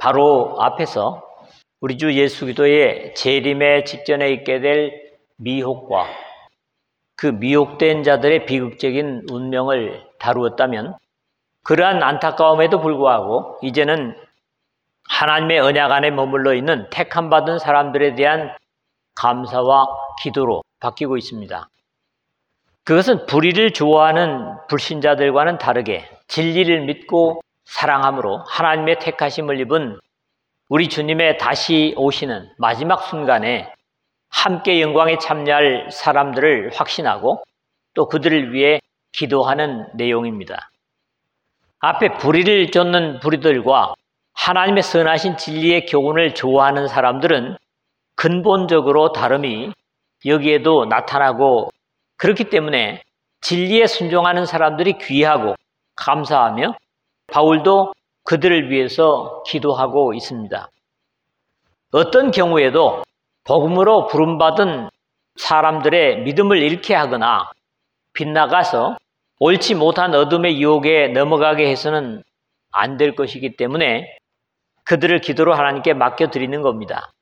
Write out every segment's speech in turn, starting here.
바로 앞에서 우리 주 예수 그리스도의 재림의 직전에 있게 될 미혹과 그 미혹된 자들의 비극적인 운명을 다루었다면, 그러한 안타까움에도 불구하고 이제는 하나님의 언약 안에 머물러 있는 택함받은 사람들에 대한 감사와 기도로 바뀌고 있습니다. 그것은 불의를 좋아하는 불신자들과는 다르게 진리를 믿고 사랑함으로 하나님의 택하심을 입은 우리 주님의 다시 오시는 마지막 순간에 함께 영광에 참여할 사람들을 확신하고 또 그들을 위해 기도하는 내용입니다. 앞에 불의를 쫓는 불의들과 하나님의 선하신 진리의 교훈을 좋아하는 사람들은 근본적으로 다름이 여기에도 나타나고, 그렇기 때문에 진리에 순종하는 사람들이 귀하고 감사하며 바울도 그들을 위해서 기도하고 있습니다. 어떤 경우에도 복음으로 부름받은 사람들의 믿음을 잃게 하거나 빗나가서 옳지 못한 어둠의 유혹에 넘어가게 해서는 안 될 것이기 때문에 그들을 기도로 하나님께 맡겨드리는 겁니다.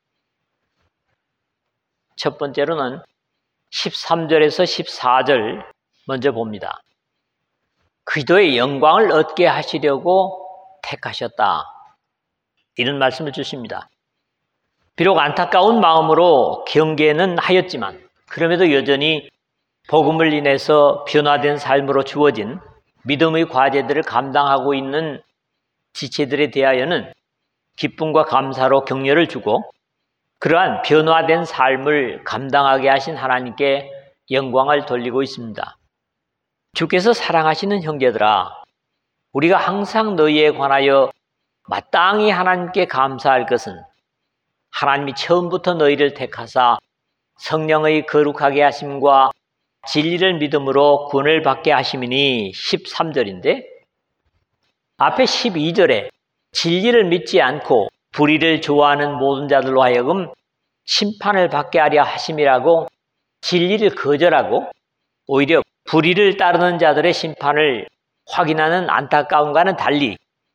첫 번째로는 13절에서 14절 먼저 봅니다. 그리스도의 영광을 얻게 하시려고 택하셨다, 이런 말씀을 주십니다. 비록 안타까운 마음으로 경계는 하였지만 그럼에도 여전히 복음을 인해서 변화된 삶으로 주어진 믿음의 과제들을 감당하고 있는 지체들에 대하여는 기쁨과 감사로 격려를 주고, 그러한 변화된 삶을 감당하게 하신 하나님께 영광을 돌리고 있습니다. 주께서 사랑하시는 형제들아, 우리가 항상 너희에 관하여 마땅히 하나님께 감사할 것은 하나님이 처음부터 너희를 택하사 성령의 거룩하게 하심과 진리를 믿음으로 구원을 받게 하심이니, 13절인데 앞에 12절에 진리를 믿지 않고 불의를 좋아하는 모든 자들로 하여금 심판을 받게 하려 하심이라고 진리를 거절하고 오히려 불의를 따르는 자들의 심판을 확인하는 안타까움과는 달리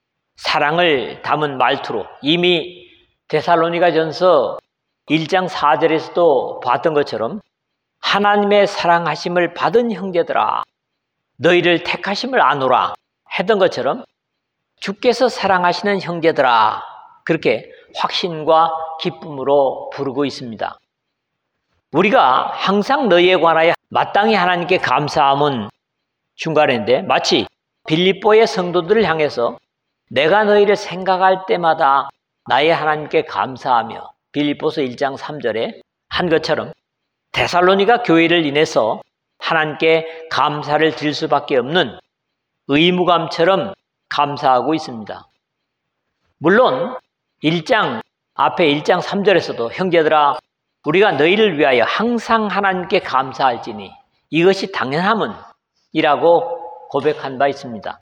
사랑을 담은 말투로 이미 데살로니가전서 1장 4절에서도 봤던 것처럼 하나님의 사랑하심을 받은 형제들아, 너희를 택하심을 아노라 했던 것처럼 주께서 사랑하시는 형제들아, 그렇게 확신과 기쁨으로 부르고 있습니다. 우리가 항상 너희에 관하여 마땅히 하나님께 감사함은 중간인데, 마치 빌립보의 성도들을 향해서 내가 너희를 생각할 때마다 나의 하나님께 감사하며 빌립보서 1장 3절에 한 것처럼 데살로니가 교회를 인해서 하나님께 감사를 드릴 수밖에 없는 의무감처럼 감사하고 있습니다. 물론 1장 앞에 1장 3절에서도 형제들아 우리가 너희를 위하여 항상 하나님께 감사할지니 이것이 당연함은 이라고 고백한 바 있습니다.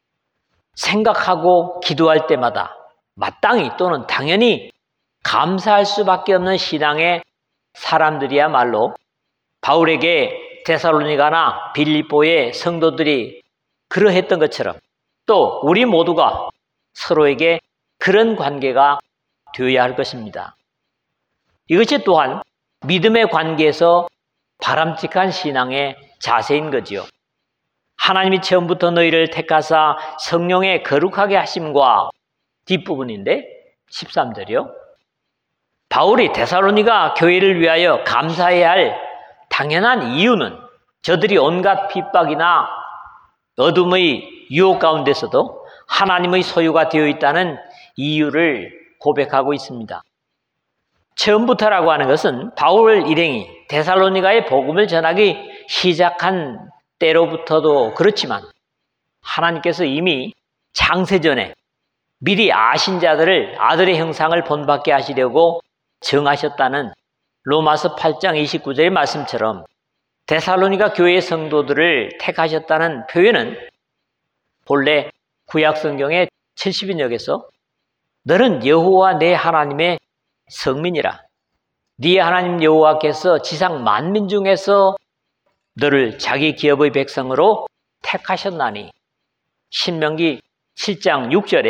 생각하고 기도할 때마다 마땅히 또는 당연히 감사할 수밖에 없는 신앙의 사람들이야말로 바울에게 데살로니가나 빌립보의 성도들이 그러했던 것처럼 또 우리 모두가 서로에게 그런 관계가 되어야 할 것입니다. 이것이 또한 믿음의 관계에서 바람직한 신앙의 자세인 거지요. 하나님이 처음부터 너희를 택하사 성령의 거룩하게 하심과 뒷부분인데 13절이요. 바울이 데살로니가 교회를 위하여 감사해야 할 당연한 이유는 저들이 온갖 핍박이나 어둠의 유혹 가운데서도 하나님의 소유가 되어 있다는 이유를 고백하고 있습니다. 처음부터라고 하는 것은 바울 일행이 데살로니가의 복음을 전하기 시작한 때로부터도 그렇지만 하나님께서 이미 창세전에 미리 아신 자들을 아들의 형상을 본받게 하시려고 정하셨다는 로마서 8장 29절의 말씀처럼 데살로니가 교회의 성도들을 택하셨다는 표현은 본래 구약 성경의 70인역에서 너는 여호와 내 하나님의 성민이라 네 하나님 여호와께서 지상 만민 중에서 너를 자기 기업의 백성으로 택하셨나니 신명기 7장 6절에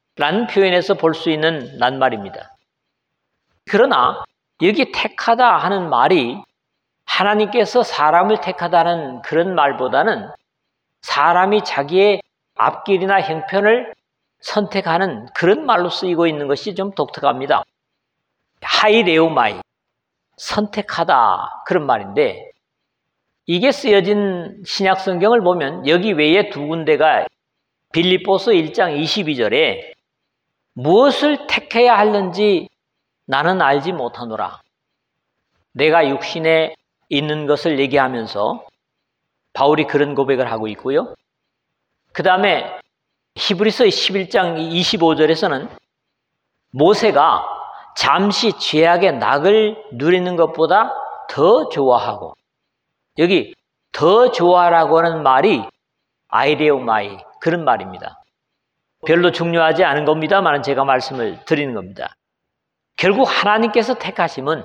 라는 표현에서 볼 수 있는 낱말입니다. 그러나 여기 택하다 하는 말이 하나님께서 사람을 택하다는 그런 말보다는 사람이 자기의 앞길이나 형편을 선택하는 그런 말로 쓰이고 있는 것이 좀 독특합니다. 하이레오마이, 선택하다, 그런 말인데, 이게 쓰여진 신약 성경을 보면 여기 외에 두 군데가 빌립보서 1장 22절에 무엇을 택해야 하는지 나는 알지 못하노라. 내가 육신에 있는 것을 얘기하면서 바울이 그런 고백을 하고 있고요. 그 다음에 히브리서 11장 25절에서는 모세가 잠시 죄악의 낙을 누리는 것보다 더 좋아하고, 여기 더 좋아라고 하는 말이 아이레오마이, 그런 말입니다. 별로 중요하지 않은 겁니다만 제가 말씀을 드리는 겁니다. 결국 하나님께서 택하심은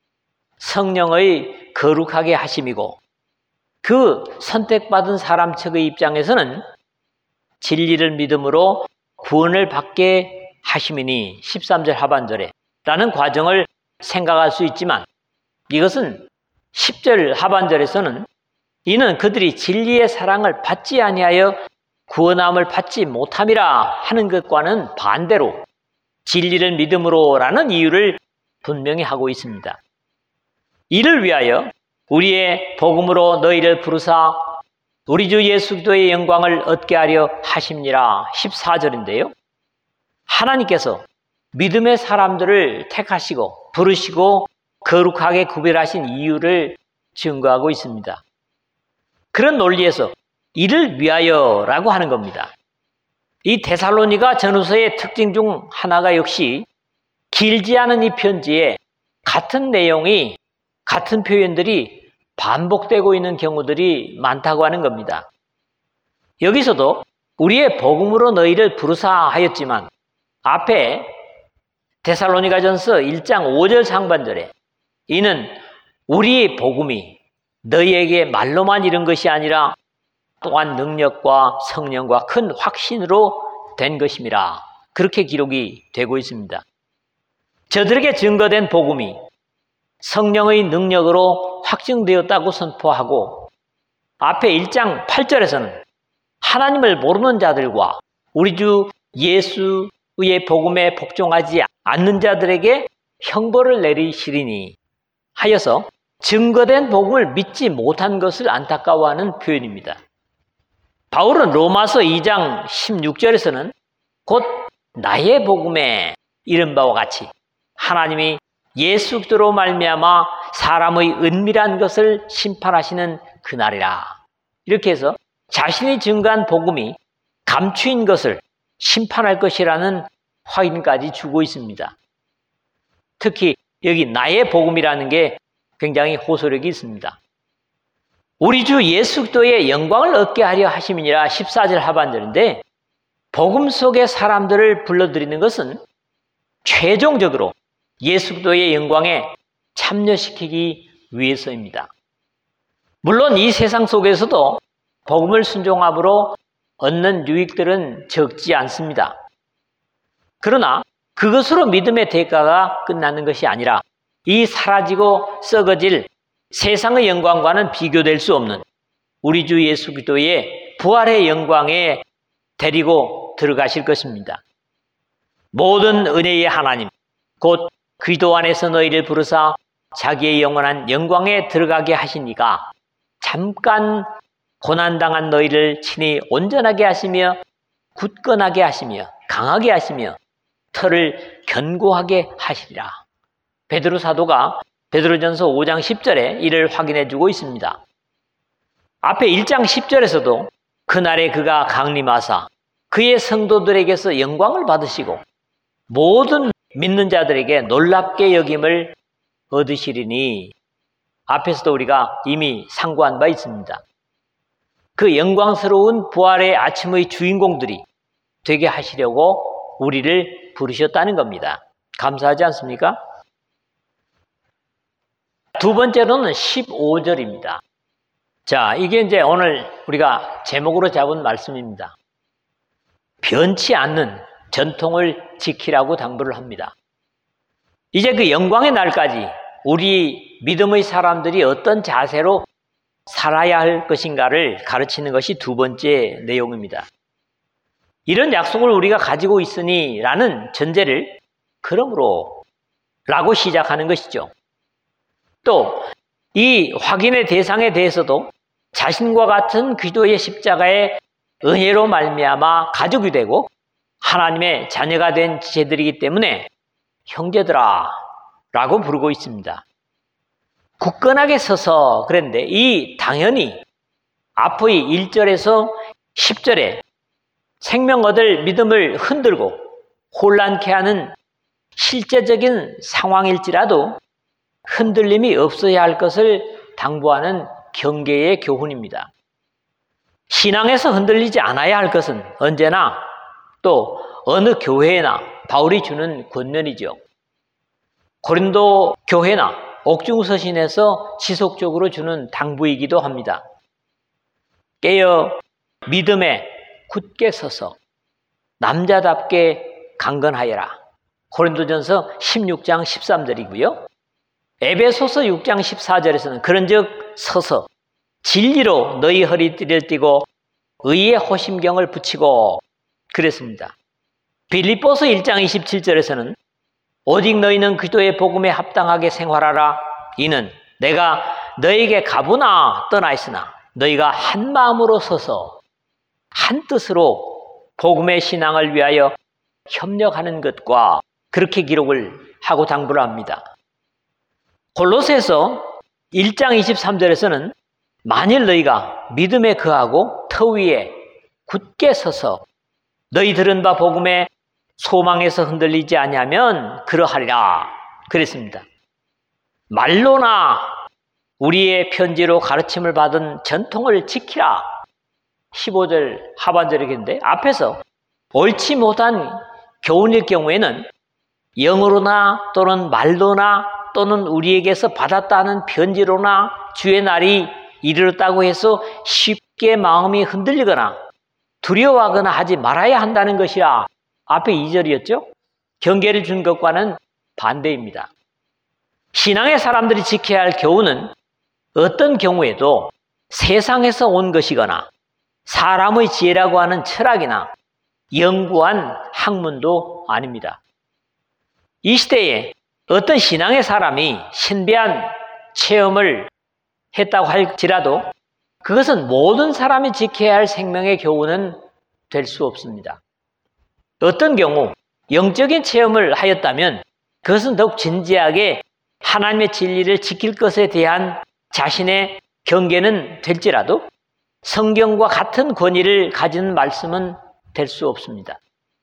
성령의 거룩하게 하심이고, 그 선택받은 사람 측의 입장에서는 진리를 믿음으로 구원을 받게 하심이니 13절 하반절에 라는 과정을 생각할 수 있지만, 이것은 10절 하반절에서는 이는 그들이 진리의 사랑을 받지 아니하여 구원함을 받지 못함이라 하는 것과는 반대로 진리를 믿음으로라는 이유를 분명히 하고 있습니다. 이를 위하여 우리의 복음으로 너희를 부르사 우리 주 예수 그리스도의 영광을 얻게 하려 하심니라 14절인데요. 하나님께서 믿음의 사람들을 택하시고 부르시고 거룩하게 구별하신 이유를 증거하고 있습니다. 그런 논리에서 이를 위하여라고 하는 겁니다. 이 데살로니가 전후서의 특징 중 하나가 역시 길지 않은 이 편지에 같은 내용이, 같은 표현들이 반복되고 있는 경우들이 많다고 하는 겁니다. 여기서도 우리의 복음으로 너희를 부르사 하였지만 앞에 데살로니가전서 1장 5절 상반절에 이는 우리의 복음이 너희에게 말로만 이른 것이 아니라 또한 능력과 성령과 큰 확신으로 된 것임이라, 그렇게 기록이 되고 있습니다. 저들에게 증거된 복음이 성령의 능력으로 확증되었다고 선포하고, 앞에 1장 8절에서는 하나님을 모르는 자들과 우리 주 예수의 복음에 복종하지 않는 자들에게 형벌을 내리시리니 하여서 증거된 복음을 믿지 못한 것을 안타까워하는 표현입니다. 바울은 로마서 2장 16절에서는 곧 나의 복음에 이른 바와 같이 하나님이 예수 그리스도로 말미암아 사람의 은밀한 것을 심판하시는 그날이라, 이렇게 해서 자신이 증거한 복음이 감추인 것을 심판할 것이라는 확인까지 주고 있습니다. 특히 여기 나의 복음이라는 게 굉장히 호소력이 있습니다. 우리 주 예수 그리스도의 영광을 얻게 하려 하심이니라 14절 하반절인데, 복음 속의 사람들을 불러들이는 것은 최종적으로 예수 그리스도의 영광에 참여시키기 위해서입니다. 물론 이 세상 속에서도 복음을 순종함으로 얻는 유익들은 적지 않습니다. 그러나 그것으로 믿음의 대가가 끝나는 것이 아니라 이 사라지고 썩어질 세상의 영광과는 비교될 수 없는 우리 주 예수 그리스도의 부활의 영광에 데리고 들어가실 것입니다. 모든 은혜의 하나님 곧 그리스도 안에서 너희를 부르사 자기의 영원한 영광에 들어가게 하시니까 잠깐 고난당한 너희를 친히 온전하게 하시며 굳건하게 하시며 강하게 하시며 털을 견고하게 하시리라. 베드로 사도가 베드로전서 5장 10절에 이를 확인해 주고 있습니다. 앞에 1장 10절에서도 그날에 그가 강림하사 그의 성도들에게서 영광을 받으시고 모든 믿는 자들에게 놀랍게 여김을 얻으시리니, 앞에서도 우리가 이미 상고한 바 있습니다. 그 영광스러운 부활의 아침의 주인공들이 되게 하시려고 우리를 부르셨다는 겁니다. 감사하지 않습니까? 두 번째로는 15절입니다. 자, 이게 이제 오늘 우리가 제목으로 잡은 말씀입니다. 변치 않는 전통을 지키라고 당부를 합니다. 이제 그 영광의 날까지 우리 믿음의 사람들이 어떤 자세로 살아야 할 것인가를 가르치는 것이 두 번째 내용입니다. 이런 약속을 우리가 가지고 있으니 라는 전제를 그러므로 라고 시작하는 것이죠. 또 이 확인의 대상에 대해서도 자신과 같은 그리스도의 십자가의 은혜로 말미암아 가족이 되고 하나님의 자녀가 된 지체들이기 때문에 형제들아 라고 부르고 있습니다. 굳건하게 서서 그랬는데 이 당연히 앞의 1절에서 10절에 생명 얻을 믿음을 흔들고 혼란케 하는 실제적인 상황일지라도 흔들림이 없어야 할 것을 당부하는 경계의 교훈입니다. 신앙에서 흔들리지 않아야 할 것은 언제나 또 어느 교회나 바울이 주는 권면이죠. 고린도 교회나 옥중서신에서 지속적으로 주는 당부이기도 합니다. 깨어 믿음에 굳게 서서 남자답게 강건하여라. 고린도전서 16장 13절이고요. 에베소서 6장 14절에서는 그런즉 서서 진리로 너희 허리띠를 띠고 의의 호심경을 붙이고 그랬습니다. 빌립보서 1장 27절에서는 오직 너희는 그리스도의 복음에 합당하게 생활하라. 이는 내가 너에게 가보나 떠나 있으나 너희가 한 마음으로 서서 한 뜻으로 복음의 신앙을 위하여 협력하는 것과 그렇게 기록을 하고 당부를 합니다. 골로새서 1장 23절에서는 만일 너희가 믿음에 거하고 터 위에 굳게 서서 너희 들은 바 복음의 소망에서 흔들리지 아니하면 그러하리라 그랬습니다. 말로나 우리의 편지로 가르침을 받은 전통을 지키라 15절 하반절이겠는데 앞에서 옳지 못한 교훈일 경우에는 영어로나 또는 말로나 또는 우리에게서 받았다는 편지로나 주의 날이 이르렀다고 해서 쉽게 마음이 흔들리거나 두려워하거나 하지 말아야 한다는 것이라 앞에 2절이었죠. 경계를 준 것과는 반대입니다. 신앙의 사람들이 지켜야 할 교훈은 어떤 경우에도 세상에서 온 것이거나 사람의 지혜라고 하는 철학이나 연구한 학문도 아닙니다. 이 시대에 어떤 신앙의 사람이 신비한 체험을 했다고 할지라도 그것은 모든 사람이 지켜야 할 생명의 교훈은 될 수 없습니다. 어떤 경우 영적인 체험을 하였다면 그것은 더욱 진지하게 하나님의 진리를 지킬 것에 대한 자신의 경계는 될지라도 성경과 같은 권위를 가진 말씀은 될 수 없습니다.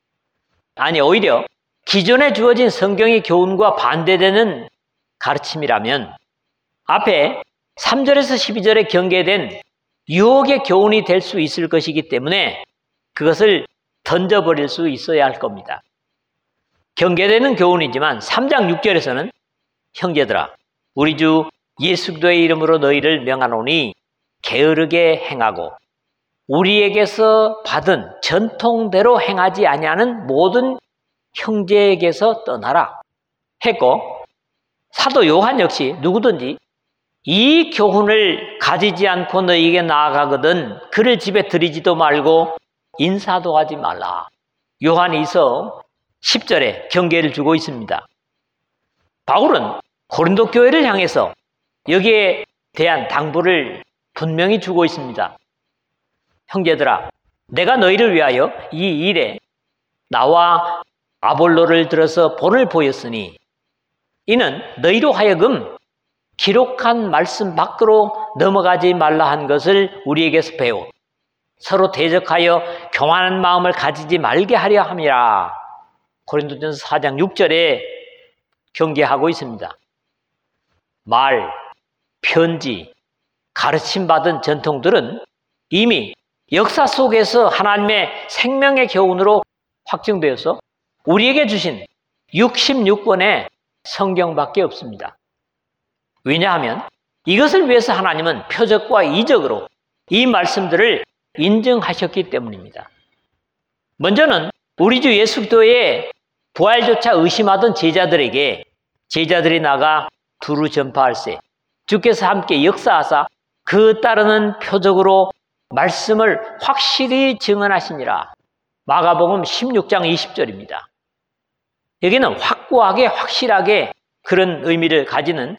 아니 오히려 기존에 주어진 성경의 교훈과 반대되는 가르침이라면 앞에 3절에서 12절에 경계된 유혹의 교훈이 될 수 있을 것이기 때문에 그것을 던져버릴 수 있어야 할 겁니다. 경계되는 교훈이지만 3장 6절에서는 형제들아 우리 주 예수 그리스도의 이름으로 너희를 명하노니 게으르게 행하고 우리에게서 받은 전통대로 행하지 아니하는 모든 형제에게서 떠나라 했고 사도 요한 역시 누구든지 이 교훈을 가지지 않고 너희에게 나아가거든 그를 집에 들이지도 말고 인사도 하지 말라. 요한이서 10절에 경계를 주고 있습니다. 바울은 고린도 교회를 향해서 여기에 대한 당부를 분명히 주고 있습니다. 형제들아 내가 너희를 위하여 이 일에 나와 아볼로를 들어서 본을 보였으니 이는 너희로 하여금 기록한 말씀 밖으로 넘어가지 말라 한 것을 우리에게서 배워 서로 대적하여 교만한 마음을 가지지 말게 하려 함이라. 고린도전서 4장 6절에 경계하고 있습니다. 말, 편지, 가르침받은 전통들은 이미 역사 속에서 하나님의 생명의 교훈으로 확증되어서 우리에게 주신 66권의 성경밖에 없습니다. 왜냐하면 이것을 위해서 하나님은 표적과 이적으로 이 말씀들을 인정하셨기 때문입니다. 먼저는 우리 주 예수 그리스도의 부활조차 의심하던 제자들이 나가 두루 전파할세 주께서 함께 역사하사 그 따르는 표적으로 말씀을 확실히 증언하시니라. 마가복음 16장 20절입니다. 여기는 확고하게 확실하게 그런 의미를 가지는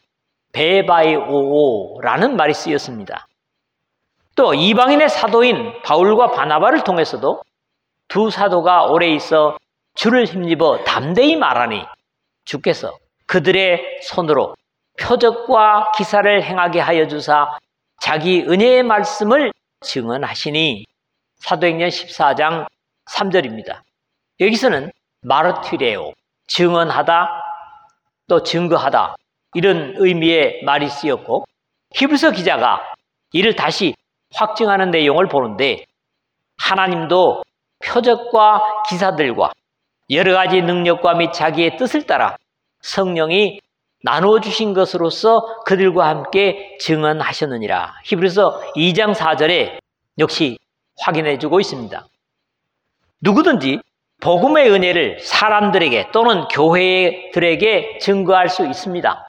베바이오라는 말이 쓰였습니다. 또 이방인의 사도인 바울과 바나바를 통해서도 두 사도가 오래 있어 주를 힘입어 담대히 말하니 주께서 그들의 손으로 표적과 기사를 행하게 하여 주사 자기 은혜의 말씀을 증언하시니 사도행전 14장 3절입니다. 여기서는 마르티레오, 증언하다, 또 증거하다 이런 의미의 말이 쓰였고 히브리서 기자가 이를 다시 확증하는 내용을 보는데 하나님도 표적과 기사들과 여러 가지 능력과 및 자기의 뜻을 따라 성령이 나누어 주신 것으로서 그들과 함께 증언하셨느니라. 히브리서 2장 4절에 역시 확인해 주고 있습니다. 누구든지 복음의 은혜를 사람들에게 또는 교회들에게 증거할 수 있습니다.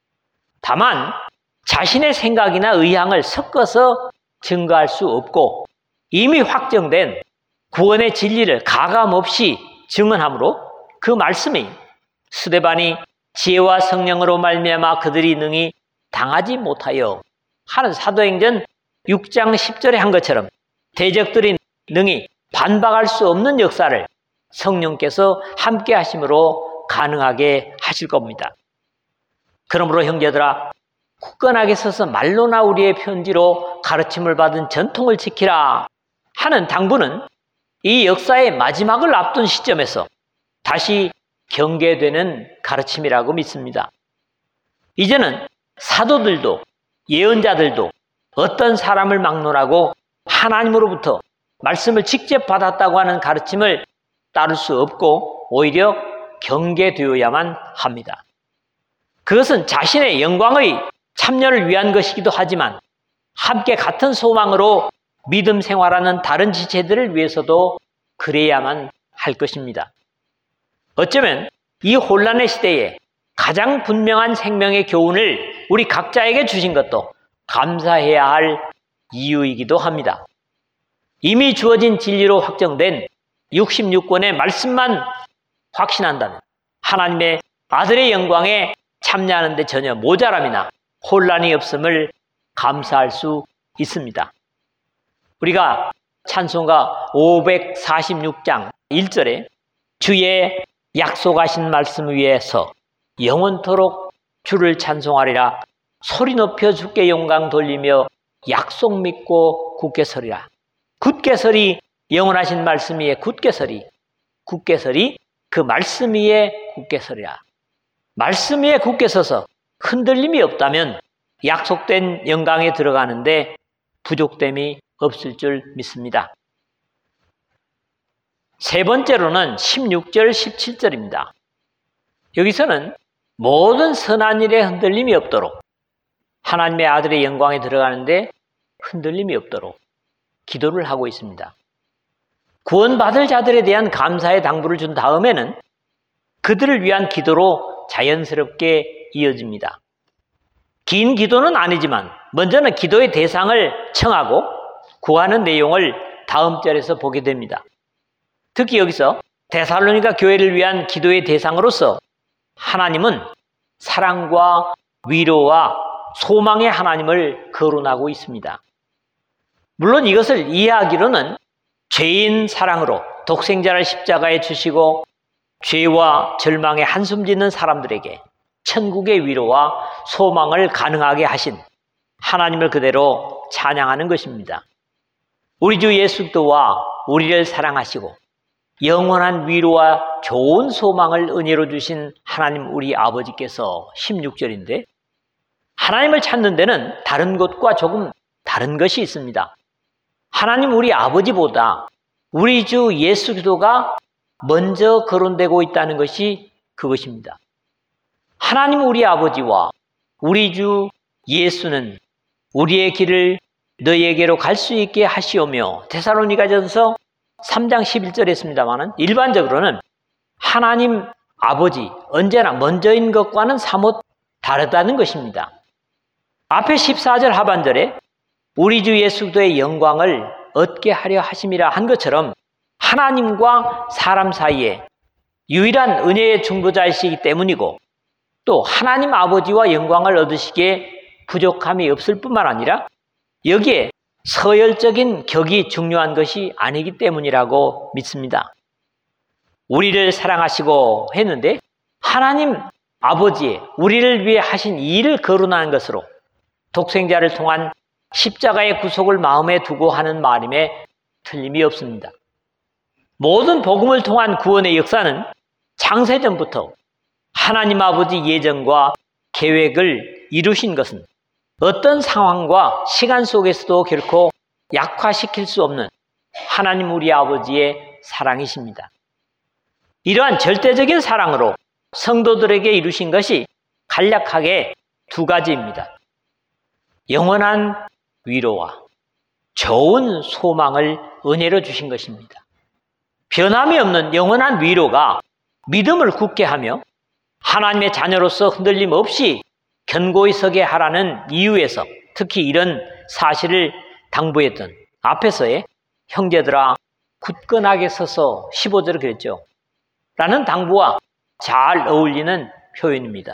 다만 자신의 생각이나 의향을 섞어서 증거할 수 없고 이미 확정된 구원의 진리를 가감없이 증언하므로 그 말씀이 스데반이 지혜와 성령으로 말미암아 그들이 능히 당하지 못하여 하는 사도행전 6장 10절에 한 것처럼 대적들이 능히 반박할 수 없는 역사를 성령께서 함께 하심으로 가능하게 하실 겁니다. 그러므로 형제들아 굳건하게 서서 말로나 우리의 편지로 가르침을 받은 전통을 지키라 하는 당부는 이 역사의 마지막을 앞둔 시점에서 다시 경계되는 가르침이라고 믿습니다. 이제는 사도들도 예언자들도 어떤 사람을 막론하고 하나님으로부터 말씀을 직접 받았다고 하는 가르침을 따를 수 없고 오히려 경계되어야만 합니다. 그것은 자신의 영광의 참여를 위한 것이기도 하지만 함께 같은 소망으로 믿음 생활하는 다른 지체들을 위해서도 그래야만 할 것입니다. 어쩌면 이 혼란의 시대에 가장 분명한 생명의 교훈을 우리 각자에게 주신 것도 감사해야 할 이유이기도 합니다. 이미 주어진 진리로 확정된 66권의 말씀만 확신한다면 하나님의 아들의 영광에 참여하는 데 전혀 모자람이나 혼란이 없음을 감사할 수 있습니다. 우리가 찬송가 546장 1절에 주의 약속하신 말씀 위에서 영원토록 주를 찬송하리라 소리 높여 주께 영광 돌리며 약속 믿고 굳게 서리라. 굳게 서리 영원하신 말씀 위에 굳게 서리 굳게 서리 그 말씀 위에 굳게 서리라. 말씀 위에 굳게 서서 흔들림이 없다면 약속된 영광에 들어가는데 부족됨이 없을 줄 믿습니다. 세 번째로는 16절, 17절입니다. 여기서는 모든 선한 일에 흔들림이 없도록 하나님의 아들의 영광에 들어가는데 흔들림이 없도록 기도를 하고 있습니다. 구원받을 자들에 대한 감사의 당부를 준 다음에는 그들을 위한 기도로 자연스럽게 이어집니다. 긴 기도는 아니지만 먼저는 기도의 대상을 청하고 구하는 내용을 다음 절에서 보게 됩니다. 특히 여기서 데살로니가 교회를 위한 기도의 대상으로서 하나님은 사랑과 위로와 소망의 하나님을 거론하고 있습니다. 물론 이것을 이해하기로는 죄인 사랑으로 독생자를 십자가에 주시고 죄와 절망에 한숨 짓는 사람들에게 천국의 위로와 소망을 가능하게 하신 하나님을 그대로 찬양하는 것입니다. 우리 주 예수 그리스도와 우리를 사랑하시고 영원한 위로와 좋은 소망을 은혜로 주신 하나님 우리 아버지께서 16절인데 하나님을 찾는 데는 다른 것과 조금 다른 것이 있습니다. 하나님 우리 아버지보다 우리 주 예수 그리스도가 먼저 거론되고 있다는 것이 그것입니다. 하나님 우리 아버지와 우리 주 예수는 우리의 길을 너희에게로 갈 수 있게 하시오며 데살로니가전서 3장 11절에 있습니다만은 일반적으로는 하나님 아버지 언제나 먼저인 것과는 사뭇 다르다는 것입니다. 앞에 14절 하반절에 우리 주 예수 그리스도의 영광을 얻게 하려 하심이라 한 것처럼 하나님과 사람 사이에 유일한 은혜의 중보자이시기 때문이고 또 하나님 아버지와 영광을 얻으시기에 부족함이 없을 뿐만 아니라 여기에 서열적인 격이 중요한 것이 아니기 때문이라고 믿습니다. 우리를 사랑하시고 했는데 하나님 아버지의 우리를 위해 하신 이 일을 거론하는 것으로 독생자를 통한 십자가의 구속을 마음에 두고 하는 말임에 틀림이 없습니다. 모든 복음을 통한 구원의 역사는 창세전부터 하나님 아버지 예정과 계획을 이루신 것은 어떤 상황과 시간 속에서도 결코 약화시킬 수 없는 하나님 우리 아버지의 사랑이십니다. 이러한 절대적인 사랑으로 성도들에게 이루신 것이 간략하게 두 가지입니다. 영원한 위로와 좋은 소망을 은혜로 주신 것입니다. 변함이 없는 영원한 위로가 믿음을 굳게 하며 하나님의 자녀로서 흔들림 없이 견고히 서게 하라는 이유에서 특히 이런 사실을 당부했던 앞에서의 형제들아 굳건하게 서서 15절을 그랬죠. 라는 당부와 잘 어울리는 표현입니다.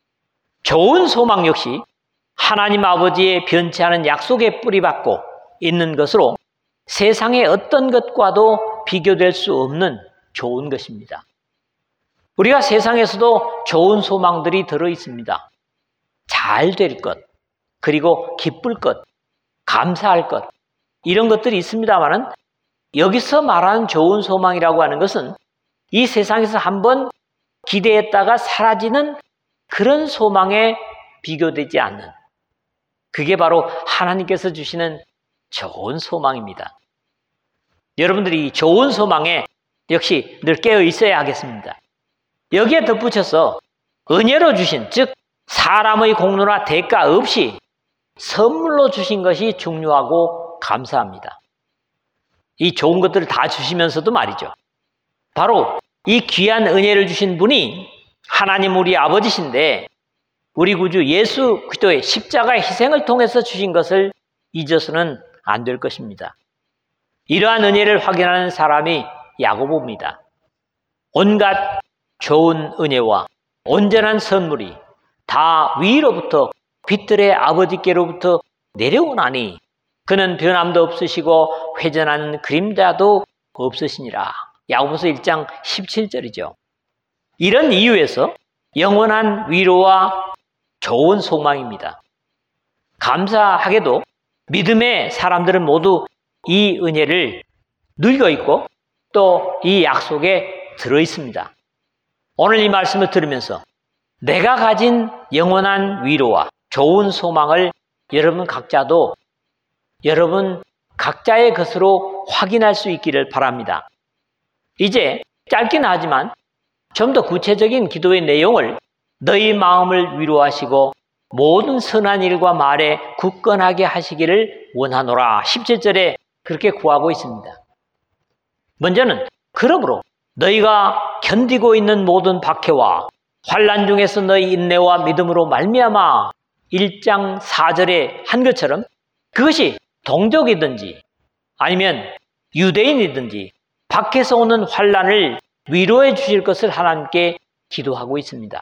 좋은 소망 역시 하나님 아버지의 변치 않은 약속에 뿌리박고 있는 것으로 세상의 어떤 것과도 비교될 수 없는 좋은 것입니다. 우리가 세상에서도 좋은 소망들이 들어 있습니다. 잘 될 것, 그리고 기쁠 것, 감사할 것, 이런 것들이 있습니다만은 여기서 말하는 좋은 소망이라고 하는 것은 이 세상에서 한번 기대했다가 사라지는 그런 소망에 비교되지 않는, 그게 바로 하나님께서 주시는 좋은 소망입니다. 여러분들이 좋은 소망에 역시 늘 깨어 있어야 하겠습니다. 여기에 덧붙여서 은혜로 주신, 즉 사람의 공로나 대가 없이 선물로 주신 것이 중요하고 감사합니다. 이 좋은 것들을 다 주시면서도 말이죠. 바로 이 귀한 은혜를 주신 분이 하나님 우리 아버지신데 우리 구주 예수 그리스도의 십자가의 희생을 통해서 주신 것을 잊어서는 안 될 것입니다. 이러한 은혜를 확인하는 사람이 야고보입니다. 온갖 좋은 은혜와 온전한 선물이 다 위로부터 빛들의 아버지께로부터 내려오나니 그는 변함도 없으시고 회전하는 그림자도 없으시니라. 야고보서 1장 17절이죠. 이런 이유에서 영원한 위로와 좋은 소망입니다. 감사하게도 믿음의 사람들은 모두 이 은혜를 누리고 있고 또 이 약속에 들어 있습니다. 오늘 이 말씀을 들으면서 내가 가진 영원한 위로와 좋은 소망을 여러분 각자도 여러분 각자의 것으로 확인할 수 있기를 바랍니다. 이제 짧긴 하지만 좀 더 구체적인 기도의 내용을 너희 마음을 위로하시고 모든 선한 일과 말에 굳건하게 하시기를 원하노라. 17절에 그렇게 구하고 있습니다. 먼저는 그러므로 너희가 견디고 있는 모든 박해와 환난 중에서 너희 인내와 믿음으로 말미암아 1장 4절에 한 것처럼 그것이 동족이든지 아니면 유대인이든지 밖에서 오는 환난을 위로해 주실 것을 하나님께 기도하고 있습니다.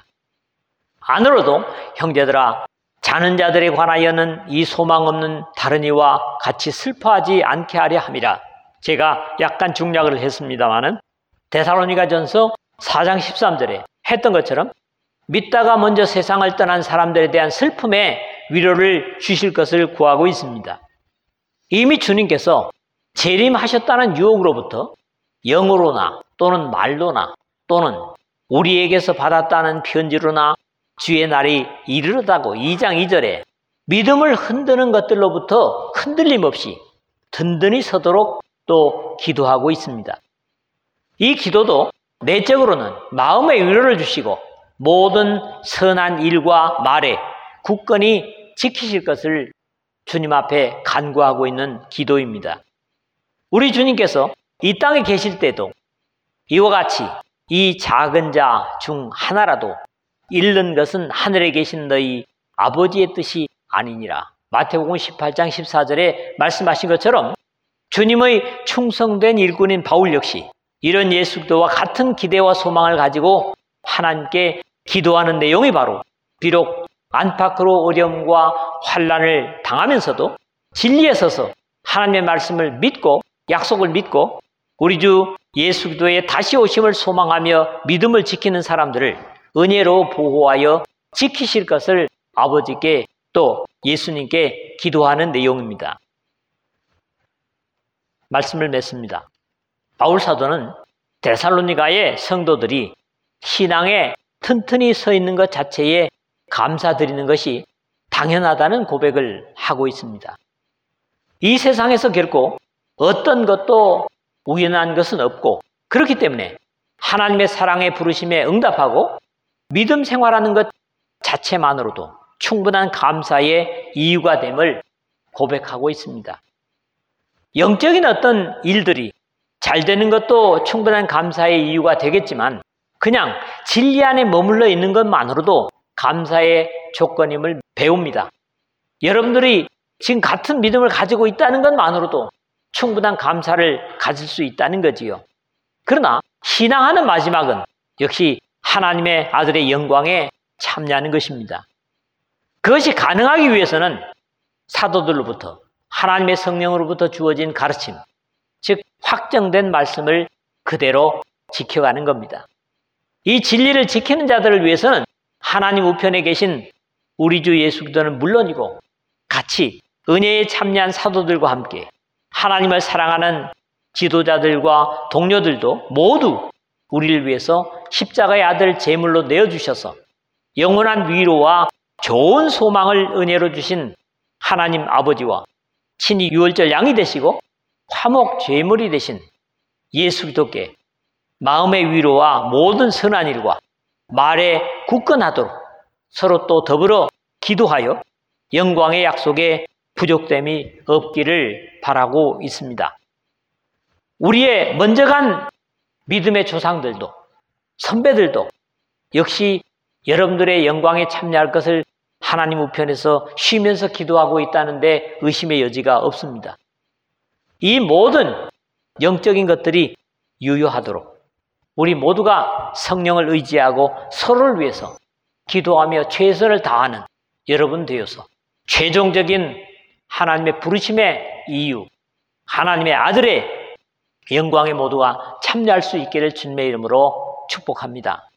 안으로도 형제들아 자는 자들에 관하여는 이 소망 없는 다른 이와 같이 슬퍼하지 않게 하려 함이라. 제가 약간 중략을 했습니다마는 데살로니가전서 4장 13절에 했던 것처럼 믿다가 먼저 세상을 떠난 사람들에 대한 슬픔에 위로를 주실 것을 구하고 있습니다. 이미 주님께서 재림하셨다는 유혹으로부터 영으로나 또는 말로나 또는 우리에게서 받았다는 편지로나 주의 날이 이르렀다고 2장 2절에 믿음을 흔드는 것들로부터 흔들림 없이 든든히 서도록 또 기도하고 있습니다. 이 기도도 내적으로는 마음의 위로를 주시고 모든 선한 일과 말에 굳건히 지키실 것을 주님 앞에 간구하고 있는 기도입니다. 우리 주님께서 이 땅에 계실 때도 이와 같이 이 작은 자 중 하나라도 잃는 것은 하늘에 계신 너희 아버지의 뜻이 아니니라. 마태복음 18장 14절에 말씀하신 것처럼 주님의 충성된 일꾼인 바울 역시 이런 예수 그리스도와 같은 기대와 소망을 가지고 하나님께 기도하는 내용이 바로 비록 안팎으로 어려움과 환난을 당하면서도 진리에 서서 하나님의 말씀을 믿고 약속을 믿고 우리 주 예수 그리스도의 다시 오심을 소망하며 믿음을 지키는 사람들을 은혜로 보호하여 지키실 것을 아버지께 또 예수님께 기도하는 내용입니다. 말씀을 맺습니다. 바울 사도는 데살로니가의 성도들이 신앙에 튼튼히 서 있는 것 자체에 감사드리는 것이 당연하다는 고백을 하고 있습니다. 이 세상에서 결코 어떤 것도 우연한 것은 없고 그렇기 때문에 하나님의 사랑의 부르심에 응답하고 믿음 생활하는 것 자체만으로도 충분한 감사의 이유가 됨을 고백하고 있습니다. 영적인 어떤 일들이 잘 되는 것도 충분한 감사의 이유가 되겠지만 그냥 진리 안에 머물러 있는 것만으로도 감사의 조건임을 배웁니다. 여러분들이 지금 같은 믿음을 가지고 있다는 것만으로도 충분한 감사를 가질 수 있다는 거지요. 그러나 신앙하는 마지막은 역시 하나님의 아들의 영광에 참여하는 것입니다. 그것이 가능하기 위해서는 사도들로부터 하나님의 성령으로부터 주어진 가르침, 즉 확정된 말씀을 그대로 지켜가는 겁니다. 이 진리를 지키는 자들을 위해서는 하나님 우편에 계신 우리 주 예수 그리스도는 물론이고 같이 은혜에 참여한 사도들과 함께 하나님을 사랑하는 지도자들과 동료들도 모두 우리를 위해서 십자가의 아들 제물로 내어주셔서 영원한 위로와 좋은 소망을 은혜로 주신 하나님 아버지와 친히 유월절 양이 되시고 화목 제물이 되신 예수 그리스도께 마음의 위로와 모든 선한 일과 말에 굳건하도록 서로 또 더불어 기도하여 영광의 약속에 부족됨이 없기를 바라고 있습니다. 우리의 먼저 간 믿음의 조상들도 선배들도 역시 여러분들의 영광에 참여할 것을 하나님 우편에서 쉬면서 기도하고 있다는데 의심의 여지가 없습니다. 이 모든 영적인 것들이 유효하도록 우리 모두가 성령을 의지하고 서로를 위해서 기도하며 최선을 다하는 여러분 되어서 최종적인 하나님의 부르심의 이유, 하나님의 아들의 영광에 모두가 참여할 수 있기를 주님의 이름으로 축복합니다.